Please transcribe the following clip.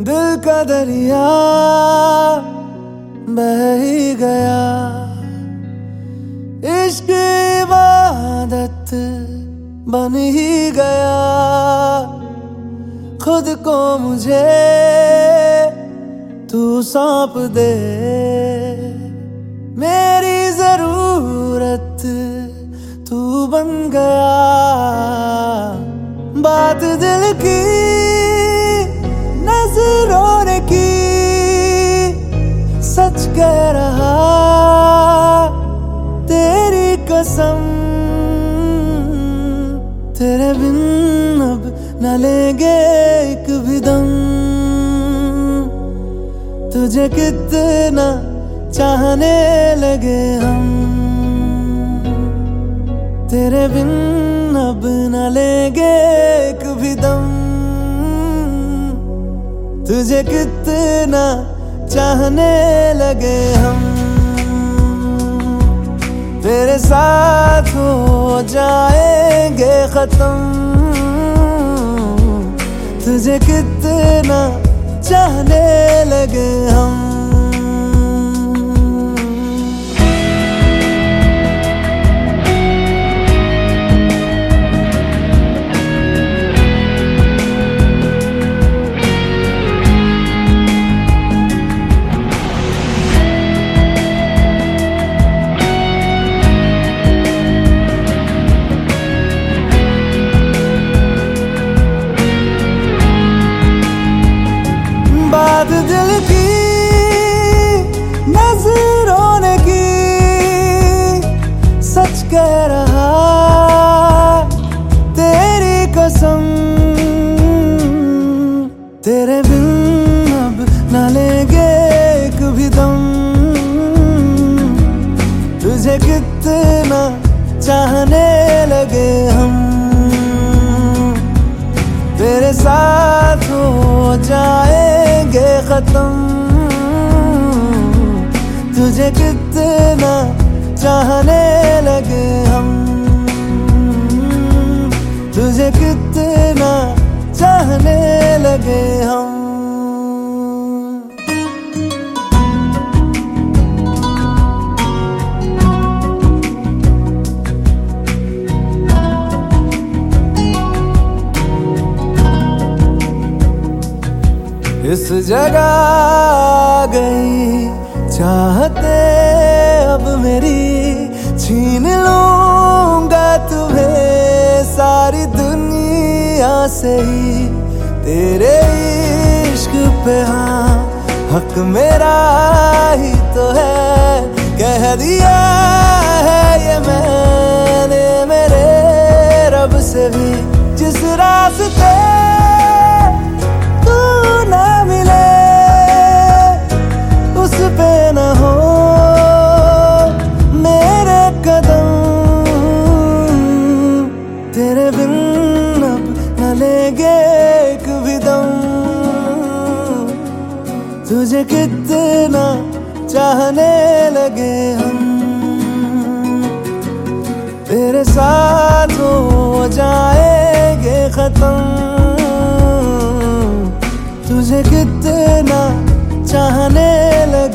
दिल का दरिया बह ही गया, इश्क इबादत बन ही गया। खुद को मुझे तू सौंप दे, मेरी जरूरत तू बन गया। बात दिल की नजरों ने की, सच कह रहा तेरी कसम। तेरे बिन अब न लेंगे एक भी दम, तुझे कितना चाहने लगे हम। तेरे बिन अब न लेंगे एक भी दम, तुझे कितना चाहने लगे हम। तेरे साथ हो जाएंगे खत्म, तुझे कितना चाहने लगे हम। बात दिल की नजरों ने की, सच कह रहा तेरी कसम। तेरे बिन अब न लेंगे एक भी दम, तुझे कितना चाहने लगे हम। तेरे साथ हो जाएंगे खत्म, तुझे कितना चाहने लगे हम। तुझे कितना चाहने लगे हम। इस जगह आ गई चाहते अब मेरी, छीन लूंगा तुम्हें सारी दुनिया से ही। तेरे इश्क पे हाँ हक मेरा ही तो है, कह दिया है ये मैंने मेरे रब से भी। जिस रास्ते पे न हो मेरे कदम, तेरे बिन अब न लेंगे एक भी दम, तुझे कितना चाहने लगे हम। तेरे साथ हो जाएंगे खत्म, तुझे कितना चाहने लगे